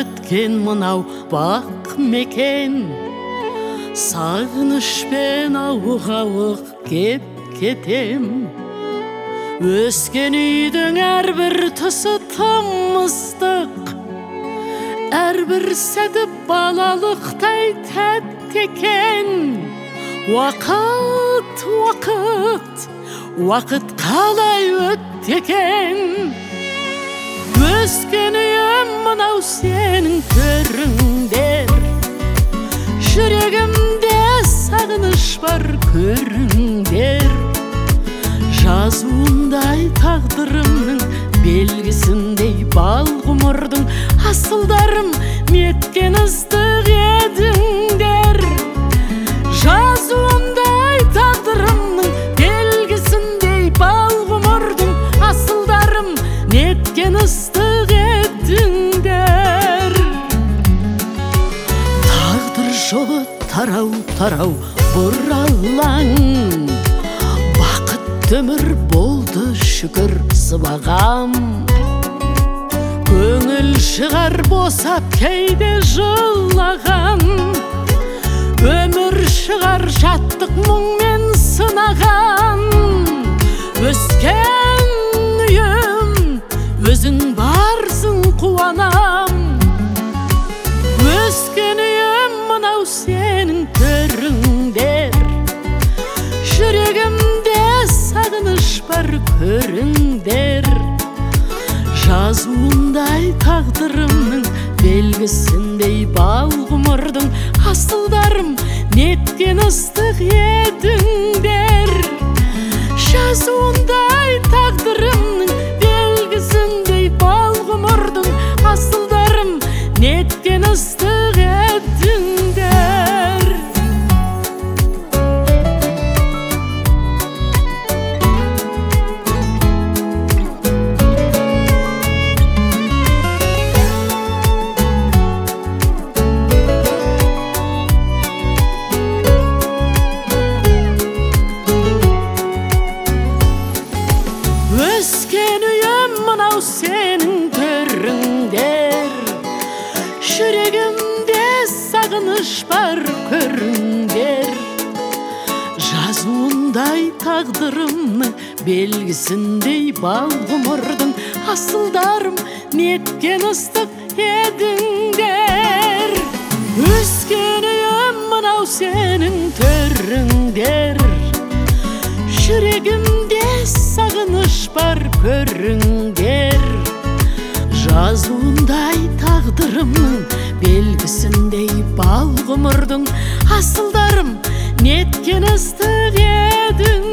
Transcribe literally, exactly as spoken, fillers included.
өткен мынау бақ мекен, сағынышпен ауық-ауық кеп кетем. Өскен үйдің әрбір тұсы тым ыстық, әрбір сәті балалықтай тәтті екен. Уақыт, уақыт, уақыт қалай өтті екен. Өскен үйім мынау сенің төріңдер, жүрегімде сағыныш бар көріңдер. Жазуындай тағдырымның белгісіндей бал ғұмырдың асылдарым неткен ыстық едіңдер. Жазуындай тағдырымның белгісіндей бал ғұмырдың асылдарым неткен ыстық едіңдер. Тағдыр жолы тарау-тарау бұралаң, өмір болды шүкір сыбағам. Көңіл шығар босап кейде жылаған, өмір шығар жаттық мұңмен сынаған. Өскен үйім, өзің барсың қуанам. Өскен үйім мынау сенің төріңдер, жүрегімде сағыныш бар көріңдер. Жазуындай тағдырымның белгісіндей бал ғұмырдың асылдарым неткен ыстық едіңдер. Жазуындай тағдырымның белгісіндей бал ғұмырдың асылдарым неткен ыстық едіңдер. Өскен үйім мынау сенің төріңдер, жүрегімде сағыныш бар көріңдер. Жазуындай тағдырымның белгісіндей бал ғұмырдың асылдарым неткен ыстық едіңдер. Өскен үйім мынау сенің төріңдер, жүрегімде сағыныш бар көріңдер. Жазуындай тағдырымның белгісіндей бал ғұмырдың асылдарым неткен ыстық едің.